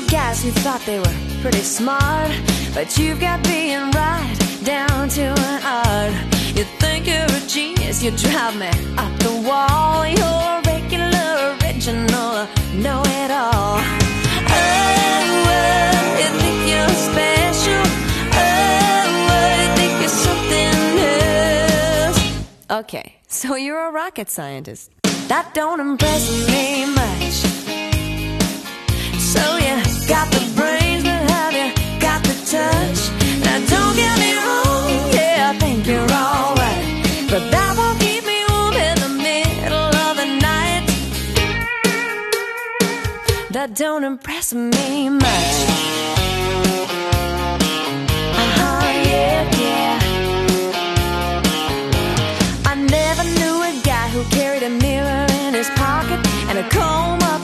guys who thought they were pretty smart, but you've got being right down to an art. You think you're a genius, you drive me up the wall. You're a regular, original, know-it-all. Oh, you think you're special. Oh, you think you're something else. Okay, so you're a rocket scientist. That don't impress me much. So you got the brains, but have you got the touch? Now don't get me wrong, yeah, I think you're alright, but that won't keep me warm in the middle of the night. That don't impress me much. Yeah, yeah. I never knew a guy who carried a mirror in his pocket and a comb up